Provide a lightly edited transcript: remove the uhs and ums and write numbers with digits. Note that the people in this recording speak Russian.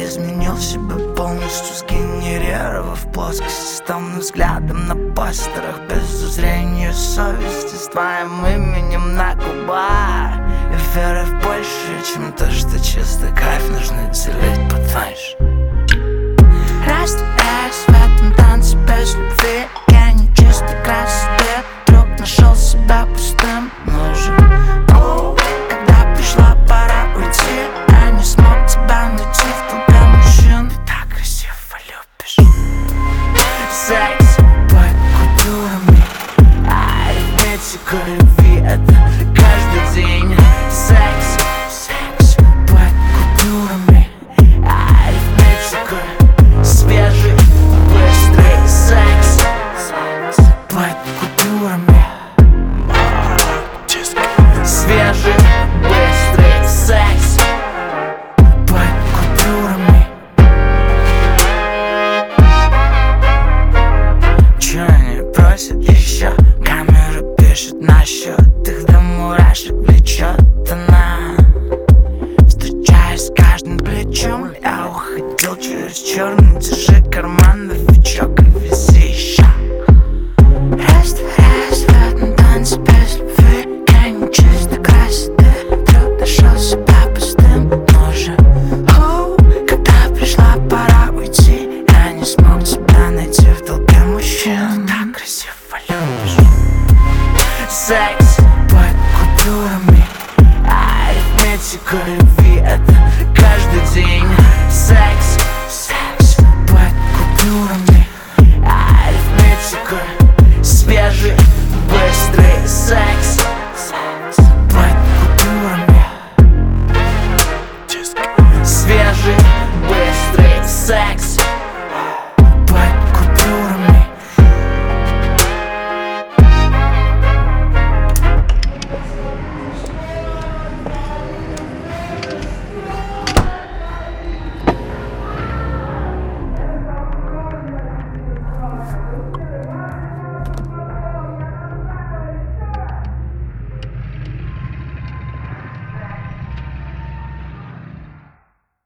изменил себя полностью, сгенерировав плоскость системным взглядом на постерах, без зазрения совести, с твоим именем на губах. И веры в большее, чем то, что чистый кайф нужно делить, понимаешь? Растворяюсь в этом танце без любви, я не чистый красоты, вдруг нашел себя пустым, нужен. Когда пришла пора уйти, я не смог тебя найти в толпе мужчин. Ты так красиво любишь секс под купюрами, арифметика любви — это каждый день. Секс под купюрами, арифметика, свежий, быстрый секс под купюрами, свежий, быстрый секс под купюрами. Чё они просят еще? Камера пишет насчет их до мурашек влечет она. Встречаясь с каждым плечом, я уходил через черный. Держи карман, новичок, и вези еще.